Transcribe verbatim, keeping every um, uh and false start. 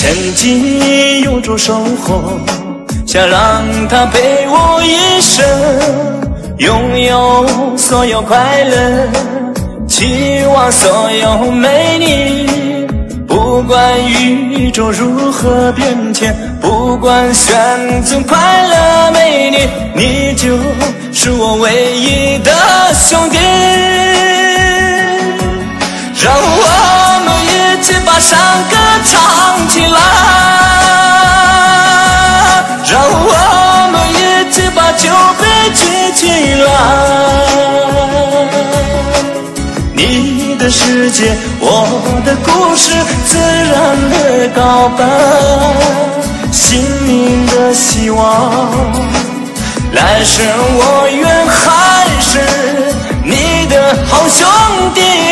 曾经有种生活，想让它陪我一生，拥有所有快乐，期望所有美丽。不管宇宙如何变迁，不管选择快乐美丽，你就是我唯一的兄弟。让我们一起把山歌唱起来，让我们一起把酒杯举起来。你的世界，我的故事，自然的告白，心灵的希望，来生我愿还是你的好兄弟。